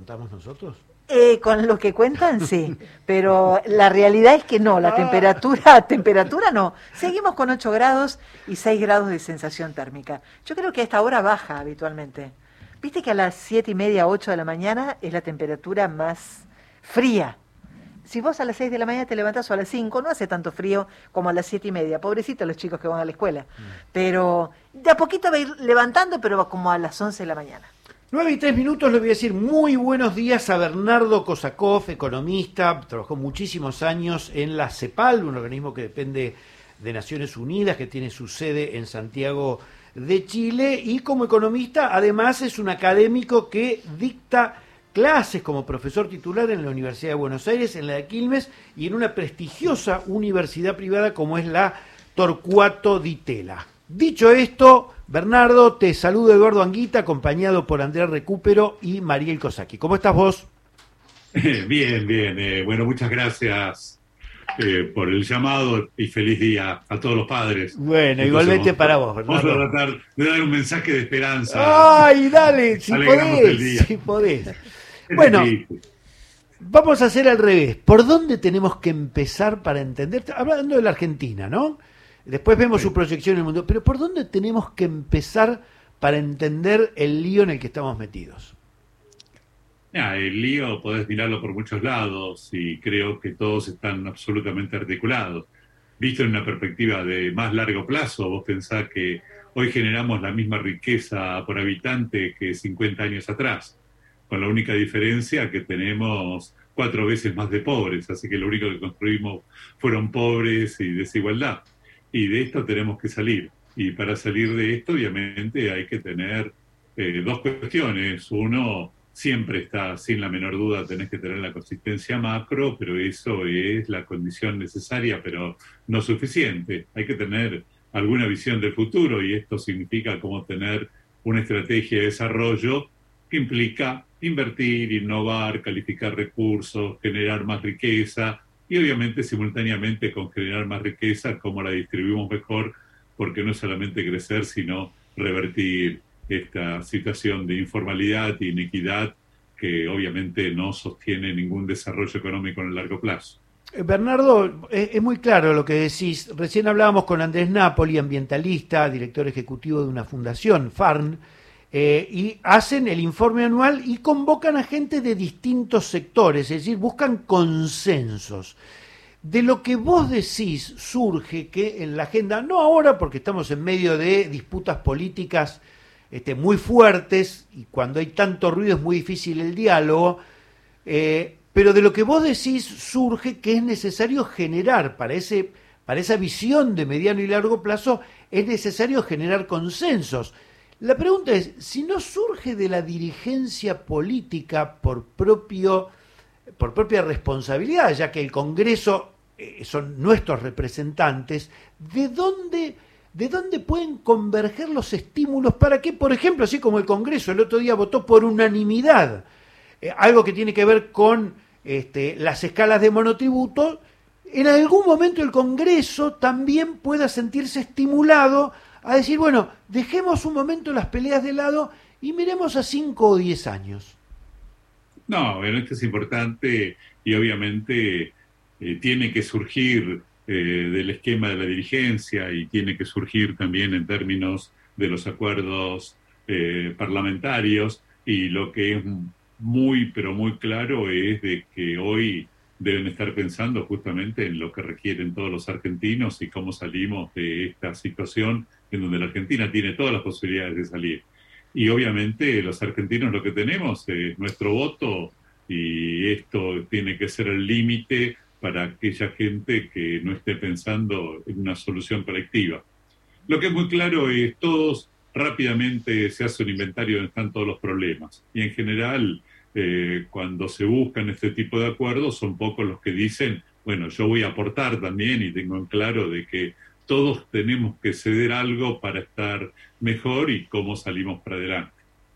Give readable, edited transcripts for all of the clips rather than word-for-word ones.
contamos nosotros? Con lo que cuentan, sí, pero la realidad es que no, la temperatura no. Seguimos con 8 grados y 6 grados de sensación térmica. Yo creo que a esta hora baja habitualmente. Viste que a las 7:30, 8 de la mañana es la temperatura más fría. Si vos a las 6 de la mañana te levantás o a las 5, no hace tanto frío como a las 7:30. Pobrecitos los chicos que van a la escuela. Pero de a poquito va a ir levantando, pero va como a las 11 de la mañana. 9:03, le voy a decir muy buenos días a Bernardo Kosakov, economista, trabajó muchísimos años en la CEPAL, un organismo que depende de Naciones Unidas, que tiene su sede en Santiago de Chile, y como economista además es un académico que dicta clases como profesor titular en la Universidad de Buenos Aires, en la de Quilmes, y en una prestigiosa universidad privada como es la Torcuato Di Tella. Dicho esto, Bernardo, te saludo Eduardo Anguita, acompañado por Andrea Recupero y Mariel Cosaki. ¿Cómo estás vos? Bien, bien. Bueno, muchas gracias por el llamado y feliz día a todos los padres. Bueno, igualmente para vos, Bernardo. Vamos a tratar de dar un mensaje de esperanza. ¡Ay, dale! Si podés, día. si podés. Bueno, vamos a hacer al revés. ¿Por dónde tenemos que empezar para entender? Hablando de la Argentina, ¿no? Después vemos su proyección en el mundo. Pero ¿por dónde tenemos que empezar para entender el lío en el que estamos metidos? El lío podés mirarlo por muchos lados y creo que todos están absolutamente articulados. Visto en una perspectiva de más largo plazo, vos pensás que hoy generamos la misma riqueza por habitante que 50 años atrás, con la única diferencia que tenemos 4 veces más de pobres, así que lo único que construimos fueron pobres y desigualdad. Y de esto tenemos que salir. Y para salir de esto, obviamente, hay que tener dos cuestiones. Uno, siempre está, sin la menor duda, tenés que tener la consistencia macro, pero eso es la condición necesaria, pero no suficiente. Hay que tener alguna visión del futuro y esto significa como tener una estrategia de desarrollo que implica invertir, innovar, calificar recursos, generar más riqueza, y obviamente simultáneamente con generar más riqueza, cómo la distribuimos mejor, porque no es solamente crecer, sino revertir esta situación de informalidad y inequidad que obviamente no sostiene ningún desarrollo económico en el largo plazo. Bernardo, es muy claro lo que decís. Recién hablábamos con Andrés Napoli, ambientalista, director ejecutivo de una fundación, FARN, y hacen el informe anual y convocan a gente de distintos sectores, es decir, buscan consensos. De lo que vos decís surge que en la agenda, no ahora porque estamos en medio de disputas políticas muy fuertes y cuando hay tanto ruido es muy difícil el diálogo, pero de lo que vos decís surge que es necesario generar para esa visión de mediano y largo plazo, es necesario generar consensos. La pregunta es, si no surge de la dirigencia política por propia responsabilidad, ya que el Congreso son nuestros representantes, ¿de dónde pueden converger los estímulos para que, por ejemplo, así como el Congreso el otro día votó por unanimidad, algo que tiene que ver con las escalas de monotributo, en algún momento el Congreso también pueda sentirse estimulado a decir, bueno, dejemos un momento las peleas de lado y miremos a 5 o 10 años? No, bueno, esto es importante y obviamente tiene que surgir del esquema de la dirigencia y tiene que surgir también en términos de los acuerdos parlamentarios, y lo que es muy, pero muy claro es de que hoy deben estar pensando justamente en lo que requieren todos los argentinos y cómo salimos de esta situación en donde la Argentina tiene todas las posibilidades de salir. Y obviamente los argentinos lo que tenemos es nuestro voto, y esto tiene que ser el límite para aquella gente que no esté pensando en una solución colectiva. Lo que es muy claro es todos rápidamente se hace un inventario donde están todos los problemas. Y en general, cuando se buscan este tipo de acuerdos, son pocos los que dicen, bueno, yo voy a aportar también y tengo en claro de que todos tenemos que ceder algo para estar mejor y cómo salimos para adelante.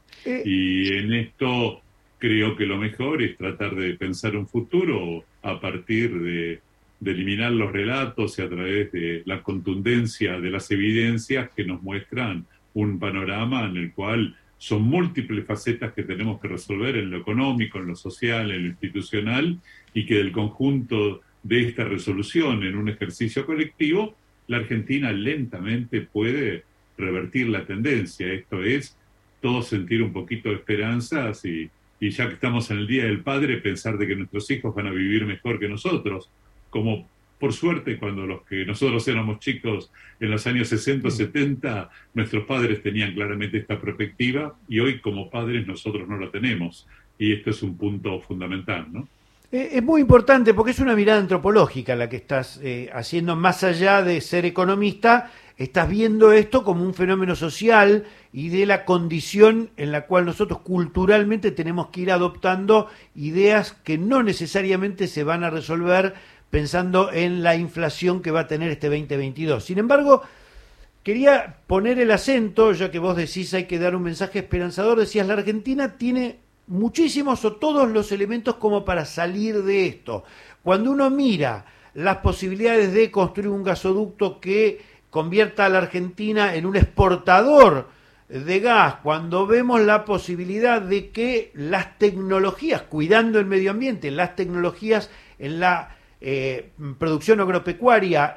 Y en esto creo que lo mejor es tratar de pensar un futuro a partir de eliminar los relatos y a través de la contundencia de las evidencias que nos muestran un panorama en el cual son múltiples facetas que tenemos que resolver en lo económico, en lo social, en lo institucional, y que del conjunto de esta resolución en un ejercicio colectivo, la Argentina lentamente puede revertir la tendencia. Esto es, todos sentir un poquito de esperanzas y ya que estamos en el Día del Padre, pensar de que nuestros hijos van a vivir mejor que nosotros, como por suerte cuando los que nosotros éramos chicos en los años 60 o 70, nuestros padres tenían claramente esta perspectiva y hoy como padres nosotros no la tenemos. Y esto es un punto fundamental, ¿no? Es muy importante porque es una mirada antropológica la que estás haciendo, más allá de ser economista, estás viendo esto como un fenómeno social y de la condición en la cual nosotros culturalmente tenemos que ir adoptando ideas que no necesariamente se van a resolver pensando en la inflación que va a tener este 2022. Sin embargo, quería poner el acento, ya que vos decís hay que dar un mensaje esperanzador, decías la Argentina tiene muchísimos o todos los elementos como para salir de esto. Cuando uno mira las posibilidades de construir un gasoducto que convierta a la Argentina en un exportador de gas, cuando vemos la posibilidad de que las tecnologías, cuidando el medio ambiente, las tecnologías en la producción agropecuaria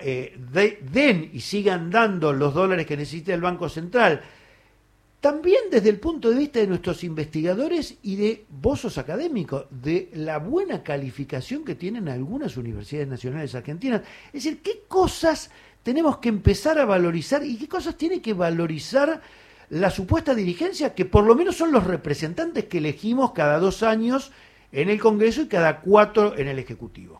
den y sigan dando los dólares que necesita el Banco Central, también desde el punto de vista de nuestros investigadores y de vos sos académico, de la buena calificación que tienen algunas universidades nacionales argentinas. Es decir, ¿qué cosas tenemos que empezar a valorizar y qué cosas tiene que valorizar la supuesta dirigencia, que por lo menos son los representantes que elegimos cada 2 años en el Congreso y cada 4 en el Ejecutivo?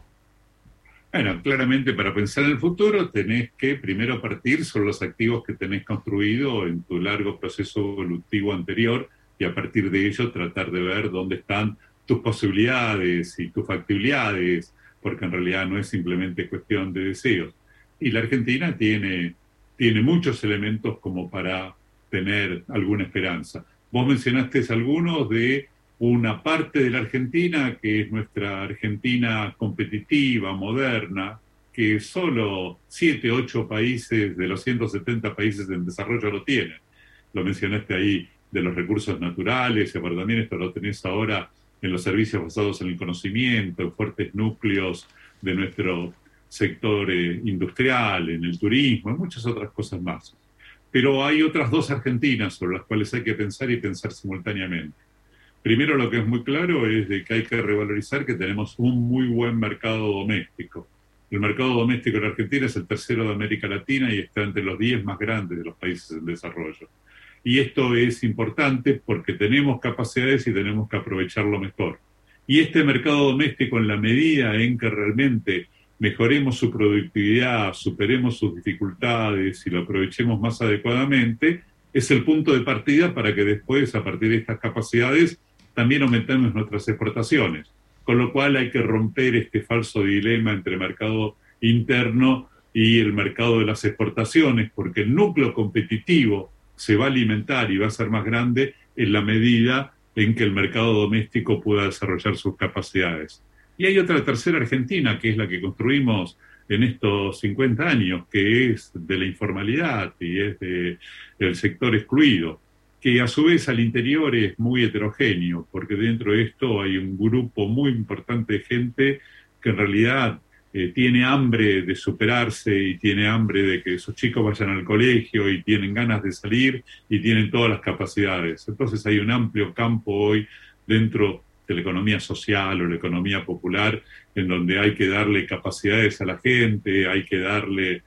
Bueno, claramente para pensar en el futuro tenés que primero partir sobre los activos que tenés construido en tu largo proceso evolutivo anterior y a partir de ello tratar de ver dónde están tus posibilidades y tus factibilidades, porque en realidad no es simplemente cuestión de deseos. Y la Argentina tiene muchos elementos como para tener alguna esperanza. Vos mencionaste algunos de una parte de la Argentina, que es nuestra Argentina competitiva, moderna, que solo 7, 8 países de los 170 países en desarrollo lo tienen. Lo mencionaste ahí de los recursos naturales, pero también esto lo tenés ahora en los servicios basados en el conocimiento, en fuertes núcleos de nuestro sector industrial, en el turismo, en muchas otras cosas más. Pero hay otras 2 Argentinas sobre las cuales hay que pensar y pensar simultáneamente. Primero, lo que es muy claro es de que hay que revalorizar que tenemos un muy buen mercado doméstico. El mercado doméstico de la Argentina es el tercero de América Latina y está entre los 10 más grandes de los países en desarrollo. Y esto es importante porque tenemos capacidades y tenemos que aprovecharlo mejor. Y este mercado doméstico, en la medida en que realmente mejoremos su productividad, superemos sus dificultades y lo aprovechemos más adecuadamente, es el punto de partida para que después, a partir de estas capacidades, también aumentemos nuestras exportaciones. Con lo cual hay que romper este falso dilema entre mercado interno y el mercado de las exportaciones, porque el núcleo competitivo se va a alimentar y va a ser más grande en la medida en que el mercado doméstico pueda desarrollar sus capacidades. Y hay otra tercera Argentina, que es la que construimos en estos 50 años, que es de la informalidad y es del sector excluido, que a su vez al interior es muy heterogéneo, porque dentro de esto hay un grupo muy importante de gente que en realidad tiene hambre de superarse y tiene hambre de que sus chicos vayan al colegio y tienen ganas de salir y tienen todas las capacidades. Entonces hay un amplio campo hoy dentro de la economía social o la economía popular en donde hay que darle capacidades a la gente, hay que darle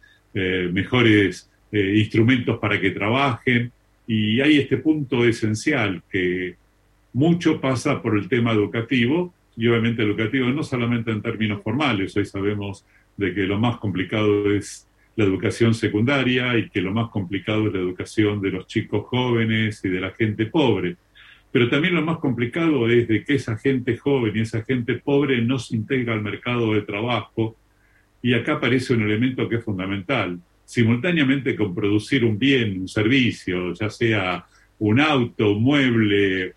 mejores instrumentos para que trabajen. Y hay este punto esencial que mucho pasa por el tema educativo, y obviamente educativo no solamente en términos formales. Hoy sabemos de que lo más complicado es la educación secundaria y que lo más complicado es la educación de los chicos jóvenes y de la gente pobre. Pero también lo más complicado es de que esa gente joven y esa gente pobre no se integra al mercado de trabajo, y acá aparece un elemento que es fundamental. Simultáneamente con producir un bien, un servicio, ya sea un auto, un mueble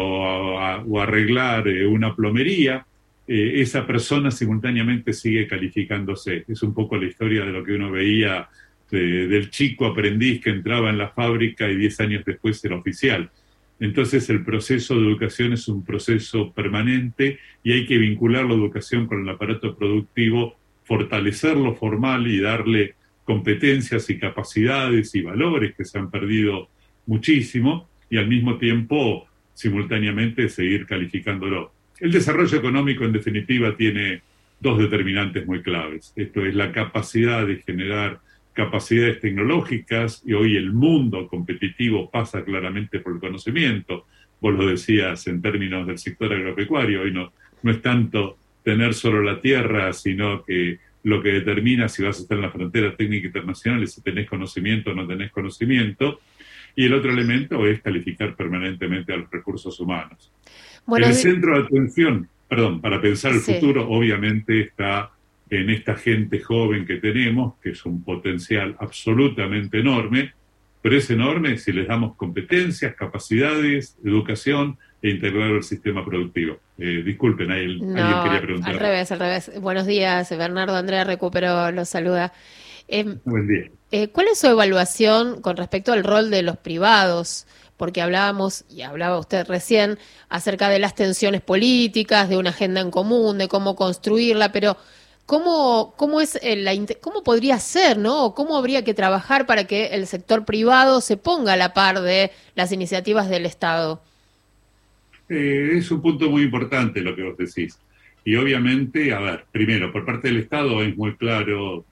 o arreglar una plomería, esa persona simultáneamente sigue calificándose. Es un poco la historia de lo que uno veía del chico aprendiz que entraba en la fábrica y 10 años después era oficial. Entonces el proceso de educación es un proceso permanente y hay que vincular la educación con el aparato productivo, fortalecer lo formal y darle competencias y capacidades y valores que se han perdido muchísimo, y al mismo tiempo, simultáneamente, seguir calificándolo. El desarrollo económico, en definitiva, tiene dos determinantes muy claves. Esto es la capacidad de generar capacidades tecnológicas, y hoy el mundo competitivo pasa claramente por el conocimiento. Vos lo decías en términos del sector agropecuario, hoy no es tanto tener solo la tierra, sino que lo que determina si vas a estar en la frontera técnica internacional es si tenés conocimiento o no tenés conocimiento. Y el otro elemento es calificar permanentemente a los recursos humanos. Bueno, el centro de atención, para pensar el futuro, obviamente está en esta gente joven que tenemos, que es un potencial absolutamente enorme, pero es enorme si les damos competencias, capacidades, educación e integrar el sistema productivo. Disculpen, alguien quería preguntar. Al revés. Buenos días, Bernardo. Andrea Recupero los saluda. Buen día. ¿Cuál es su evaluación con respecto al rol de los privados? Porque hablábamos, y hablaba usted recién, acerca de las tensiones políticas, de una agenda en común, de cómo construirla, pero ¿cómo podría ser, ¿no? ¿O cómo habría que trabajar para que el sector privado se ponga a la par de las iniciativas del Estado? Es un punto muy importante lo que vos decís. Y obviamente, primero, por parte del Estado es muy claro,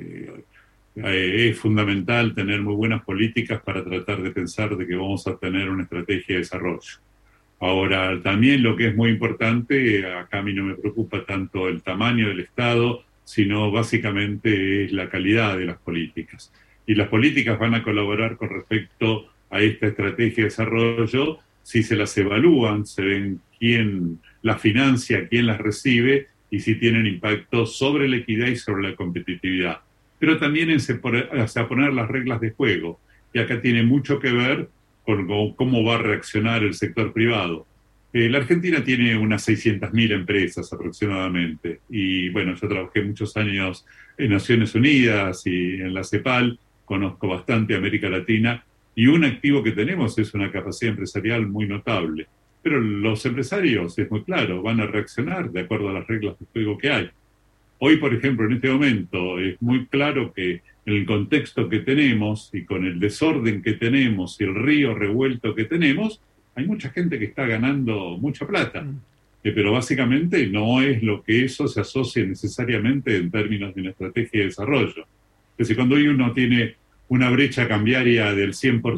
es fundamental tener muy buenas políticas para tratar de pensar de que vamos a tener una estrategia de desarrollo. Ahora, también lo que es muy importante, acá a mí no me preocupa tanto el tamaño del Estado, sino básicamente es la calidad de las políticas. Y las políticas van a colaborar con respecto a esta estrategia de desarrollo si se las evalúan, se ven quién las financia, quién las recibe y si tienen impacto sobre la equidad y sobre la competitividad. Pero también a poner las reglas de juego. Y acá tiene mucho que ver con cómo va a reaccionar el sector privado. La Argentina tiene unas 600.000 empresas aproximadamente. Y bueno, yo trabajé muchos años en Naciones Unidas y en la CEPAL, conozco bastante América Latina, y un activo que tenemos es una capacidad empresarial muy notable. Pero los empresarios, es muy claro, van a reaccionar de acuerdo a las reglas de juego que hay. Hoy, por ejemplo, en este momento, es muy claro que en el contexto que tenemos y con el desorden que tenemos y el río revuelto que tenemos, hay mucha gente que está ganando mucha plata. Pero básicamente no es lo que eso se asocie necesariamente en términos de una estrategia de desarrollo. Es decir, cuando uno tiene una brecha cambiaria del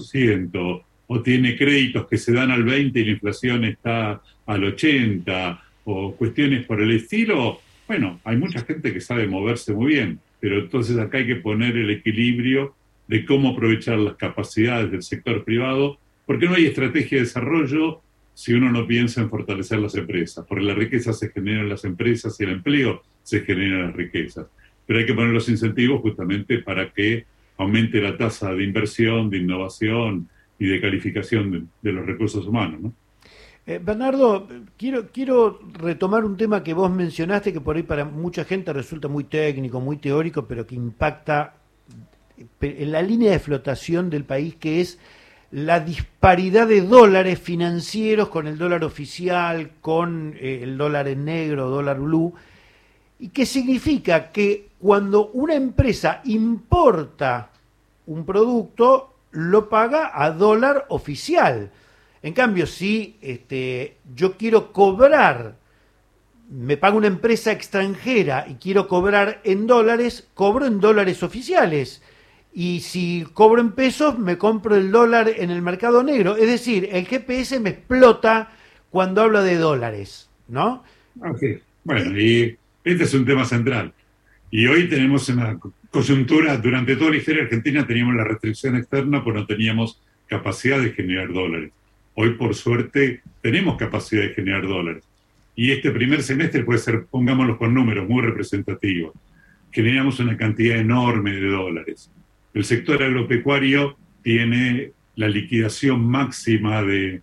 100%, o tiene créditos que se dan al 20% y la inflación está al 80%, o cuestiones por el estilo, bueno, hay mucha gente que sabe moverse muy bien, pero entonces acá hay que poner el equilibrio de cómo aprovechar las capacidades del sector privado, porque no hay estrategia de desarrollo si uno no piensa en fortalecer las empresas, porque la riqueza se genera en las empresas y el empleo se genera en las riquezas. Pero hay que poner los incentivos justamente para que aumente la tasa de inversión, de innovación y de calificación de los recursos humanos, ¿no? Bernardo, quiero retomar un tema que vos mencionaste, que por ahí para mucha gente resulta muy técnico, muy teórico, pero que impacta en la línea de flotación del país, que es la disparidad de dólares financieros con el dólar oficial, con el dólar en negro, dólar blue, y que significa que cuando una empresa importa un producto, lo paga a dólar oficial. En cambio, si yo quiero cobrar, me paga una empresa extranjera y quiero cobrar en dólares, cobro en dólares oficiales. Y si cobro en pesos, me compro el dólar en el mercado negro. Es decir, el GPS me explota cuando hablo de dólares, ¿no? Okay. Bueno, y este es un tema central. Y hoy tenemos una coyuntura, durante toda la historia argentina teníamos la restricción externa, pues no teníamos capacidad de generar dólares. Hoy, por suerte, tenemos capacidad de generar dólares. Y este primer semestre puede ser, pongámoslo con números, muy representativos. Generamos una cantidad enorme de dólares. El sector agropecuario tiene la liquidación máxima de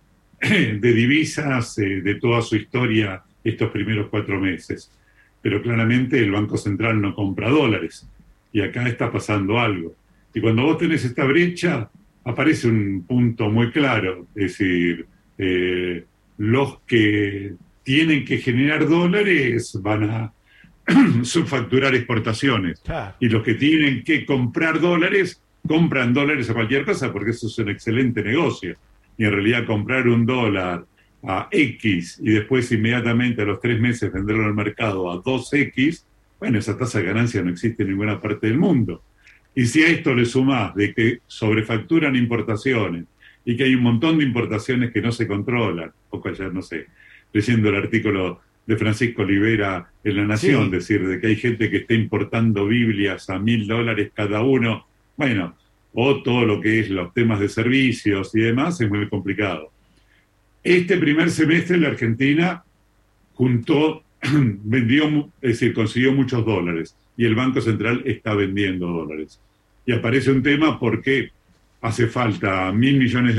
divisas de toda su historia estos primeros 4 meses. Pero claramente el Banco Central no compra dólares. Y acá está pasando algo. Y cuando vos tenés esta brecha, aparece un punto muy claro, es decir, los que tienen que generar dólares van a subfacturar exportaciones. Claro. Y los que tienen que comprar dólares, compran dólares a cualquier cosa porque eso es un excelente negocio. Y en realidad comprar un dólar a X y después inmediatamente a los 3 meses venderlo al mercado a 2X, bueno, esa tasa de ganancia no existe en ninguna parte del mundo. Y si a esto le sumás de que sobrefacturan importaciones y que hay un montón de importaciones que no se controlan, poco ayer, no sé, leyendo el artículo de Francisco Olivera en La Nación, Sí. decir, de que hay gente que está importando Biblias a $1.000 cada uno, bueno, o todo lo que es los temas de servicios y demás, es muy complicado. Este primer semestre la Argentina vendió, es decir, consiguió muchos dólares y el Banco Central está vendiendo dólares. Y aparece un tema porque hace falta $1.000 millones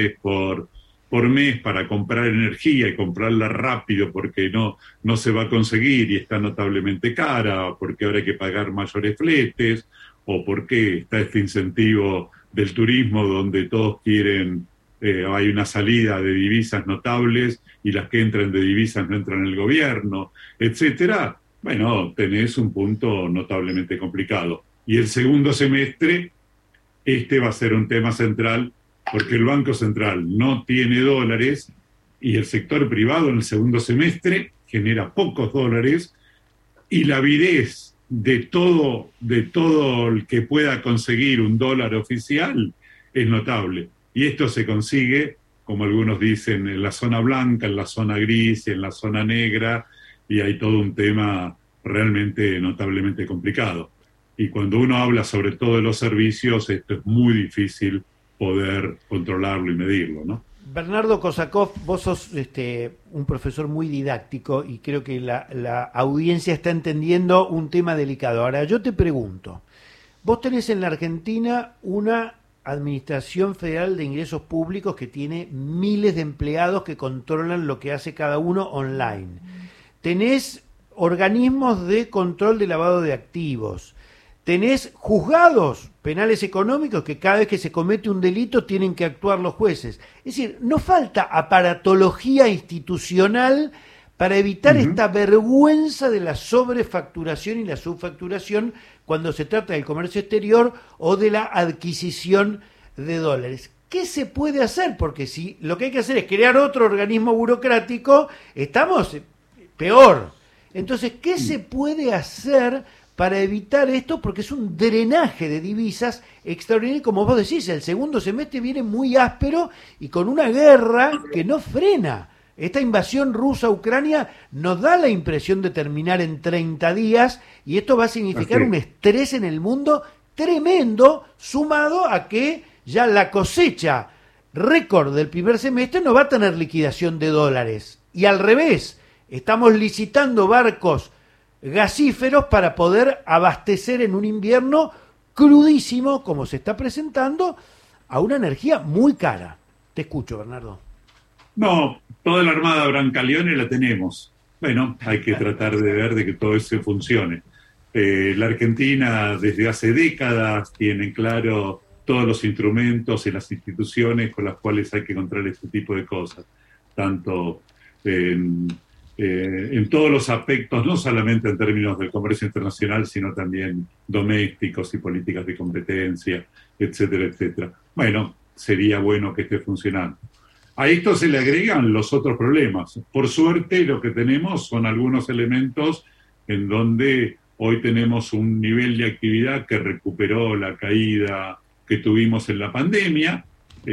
por mes para comprar energía y comprarla rápido porque no se va a conseguir y está notablemente cara, porque ahora hay que pagar mayores fletes, o porque está este incentivo del turismo donde todos quieren, hay una salida de divisas notables y las que entran de divisas no entran en el gobierno, etcétera. Bueno, tenés un punto notablemente complicado. Y el segundo semestre, este va a ser un tema central porque el Banco Central no tiene dólares y el sector privado en el segundo semestre genera pocos dólares y la avidez de todo el que pueda conseguir un dólar oficial es notable. Y esto se consigue, como algunos dicen, en la zona blanca, en la zona gris, en la zona negra, y hay todo un tema realmente notablemente complicado. Y cuando uno habla sobre todo de los servicios, esto es muy difícil poder controlarlo y medirlo, ¿no? Bernardo Kosakov, vos sos un profesor muy didáctico y creo que la audiencia está entendiendo un tema delicado. Ahora, yo te pregunto, vos tenés en la Argentina una Administración Federal de Ingresos Públicos que tiene miles de empleados que controlan lo que hace cada uno online. Tenés organismos de control de lavado de activos. Tenés juzgados penales económicos que cada vez que se comete un delito tienen que actuar los jueces. Es decir, no falta aparatología institucional para evitar esta vergüenza de la sobrefacturación y la subfacturación cuando se trata del comercio exterior o de la adquisición de dólares. ¿Qué se puede hacer? Porque si lo que hay que hacer es crear otro organismo burocrático, estamos peor. Entonces, ¿qué se puede hacer para evitar esto? Porque es un drenaje de divisas extraordinario. Como vos decís, el segundo semestre viene muy áspero y con una guerra que no frena. Esta invasión rusa a Ucrania nos da la impresión de terminar en 30 días y esto va a significar un estrés en el mundo tremendo, sumado a que ya la cosecha récord del primer semestre no va a tener liquidación de dólares. Y al revés, estamos licitando barcos gasíferos para poder abastecer en un invierno crudísimo, como se está presentando, a una energía muy cara. Te escucho, Bernardo. No, toda la Armada Brancaleone la tenemos. Bueno, hay que tratar de ver de que todo eso funcione. La Argentina desde hace décadas tiene claro todos los instrumentos y las instituciones con las cuales hay que controlar este tipo de cosas, tanto en todos los aspectos, no solamente en términos del comercio internacional, sino también domésticos y políticas de competencia, etcétera, etcétera. Bueno, sería bueno que esté funcionando. A esto se le agregan los otros problemas. Por suerte, lo que tenemos son algunos elementos en donde hoy tenemos un nivel de actividad que recuperó la caída que tuvimos en la pandemia.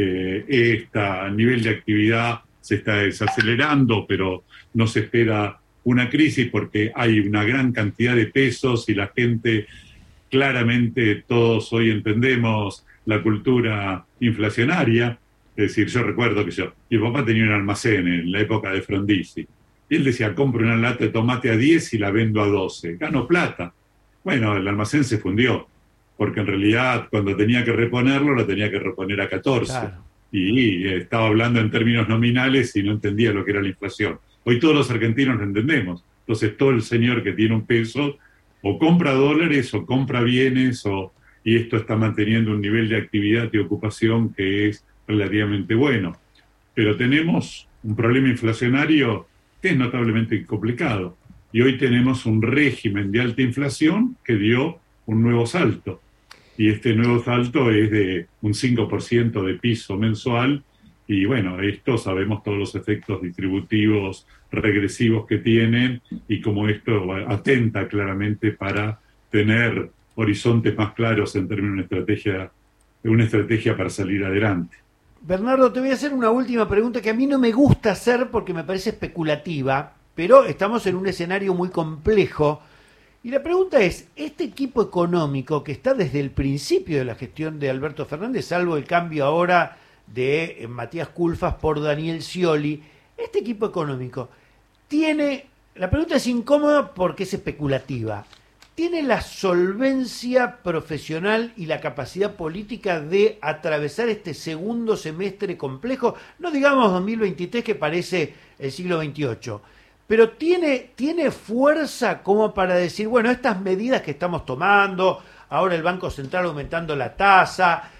Este nivel de actividad se está desacelerando, pero no se espera una crisis porque hay una gran cantidad de pesos y la gente, claramente todos hoy entendemos la cultura inflacionaria. Es decir, yo recuerdo que mi papá tenía un almacén en la época de Frondizi. Y él decía, compro una lata de tomate a 10 y la vendo a 12. Gano plata. Bueno, el almacén se fundió, porque en realidad cuando tenía que reponerlo, lo tenía que reponer a 14. Claro. Y estaba hablando en términos nominales y no entendía lo que era la inflación. Hoy todos los argentinos lo entendemos. Entonces todo el señor que tiene un peso o compra dólares o compra bienes y esto está manteniendo un nivel de actividad y ocupación que es relativamente bueno. pero tenemos un problema inflacionario que es notablemente complicado. Y hoy tenemos un régimen de alta inflación que dio un nuevo salto. Y este nuevo salto es de un 5% de piso mensual. Y bueno, esto sabemos todos los efectos distributivos regresivos que tienen y cómo esto atenta claramente para tener horizontes más claros en términos de una estrategia para salir adelante. Bernardo, te voy a hacer una última pregunta que a mí no me gusta hacer porque me parece especulativa, pero estamos en un escenario muy complejo. Y la pregunta es, este equipo económico que está desde el principio de la gestión de Alberto Fernández, salvo el cambio ahora de Matías Culfas por Daniel Scioli, este equipo económico la pregunta es incómoda porque es especulativa, ¿tiene la solvencia profesional y la capacidad política de atravesar este segundo semestre complejo? No digamos 2023 que parece el siglo XXVIII, pero tiene fuerza como para decir, bueno, estas medidas que estamos tomando, ahora el Banco Central aumentando la tasa,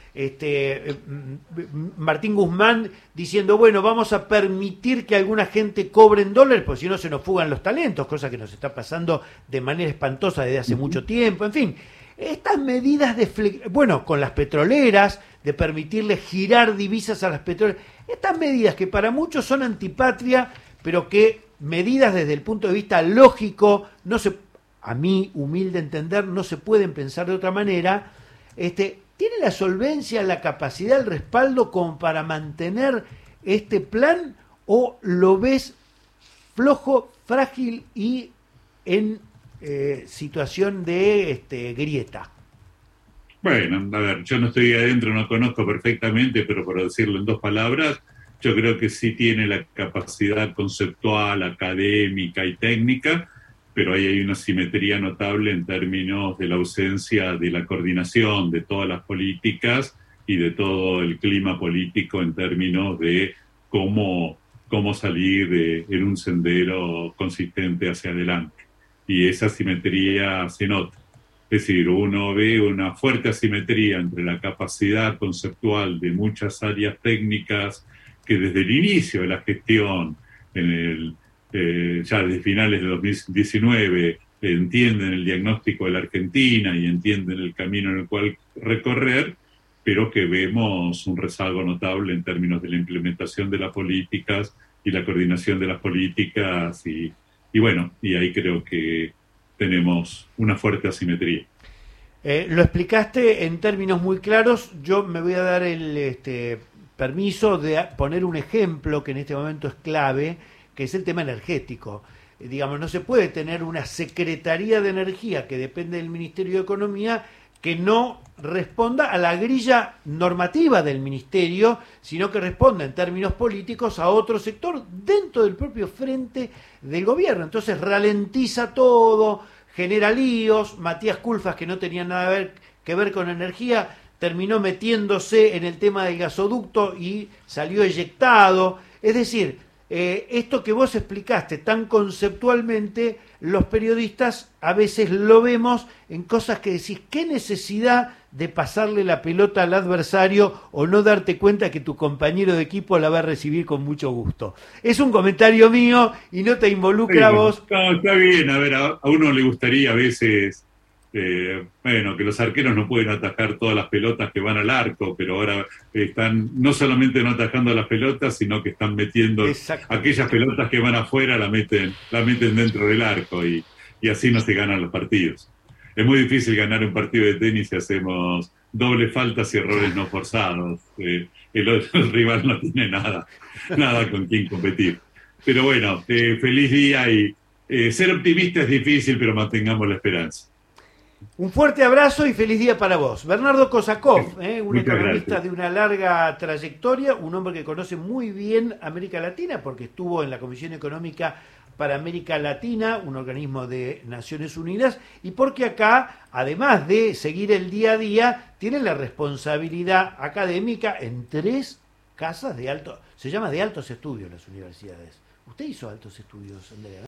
Martín Guzmán diciendo, bueno, vamos a permitir que alguna gente cobre en dólares, porque si no se nos fugan los talentos, cosa que nos está pasando de manera espantosa desde hace mucho tiempo, en fin. Estas medidas con las petroleras, de permitirles girar divisas a las petroleras, estas medidas que para muchos son antipatria, pero que medidas desde el punto de vista lógico, a mi humilde entender, no se pueden pensar de otra manera, ¿tiene la solvencia, la capacidad, el respaldo como para mantener este plan o lo ves flojo, frágil y en situación de grieta? Bueno, a ver, yo no estoy adentro, no conozco perfectamente, pero por decirlo en 2 palabras, yo creo que sí tiene la capacidad conceptual, académica y técnica, pero ahí hay una simetría notable en términos de la ausencia de la coordinación de todas las políticas y de todo el clima político en términos de cómo salir en un sendero consistente hacia adelante. Y esa simetría se nota. Es decir, uno ve una fuerte asimetría entre la capacidad conceptual de muchas áreas técnicas que desde el inicio de la gestión, ya desde finales de 2019, entienden el diagnóstico de la Argentina y entienden el camino en el cual recorrer, pero que vemos un rezago notable en términos de la implementación de las políticas y la coordinación de las políticas y bueno, y ahí creo que tenemos una fuerte asimetría. Lo explicaste en términos muy claros. Yo me voy a dar el permiso de poner un ejemplo que en este momento es clave, que es el tema energético. Digamos, no se puede tener una Secretaría de Energía que depende del Ministerio de Economía que no responda a la grilla normativa del Ministerio, sino que responda en términos políticos a otro sector dentro del propio frente del gobierno. Entonces ralentiza todo, genera líos. Matías Culfas, que no tenía nada que ver con energía, terminó metiéndose en el tema del gasoducto y salió eyectado. Es decir, esto que vos explicaste tan conceptualmente, los periodistas a veces lo vemos en cosas que decís, ¿qué necesidad de pasarle la pelota al adversario o no darte cuenta que tu compañero de equipo la va a recibir con mucho gusto? Es un comentario mío y no te involucra a vos. No, está bien, a ver, a uno le gustaría a veces, que los arqueros no pueden atajar todas las pelotas que van al arco, pero ahora están no solamente no atajando las pelotas, sino que están metiendo aquellas pelotas que van afuera, la meten dentro del arco y así no se ganan los partidos. Es muy difícil ganar un partido de tenis si hacemos dobles faltas y errores no forzados. El rival no tiene nada con quien competir. Pero bueno, feliz día y ser optimista es difícil, pero mantengamos la esperanza. Un fuerte abrazo y feliz día para vos. Bernardo Kosakov, un economista de una larga trayectoria, un hombre que conoce muy bien América Latina porque estuvo en la Comisión Económica para América Latina, un organismo de Naciones Unidas, y porque acá, además de seguir el día a día, tiene la responsabilidad académica en 3 casas de alto, se llama de altos estudios las universidades. ¿Usted hizo altos estudios, Andrea?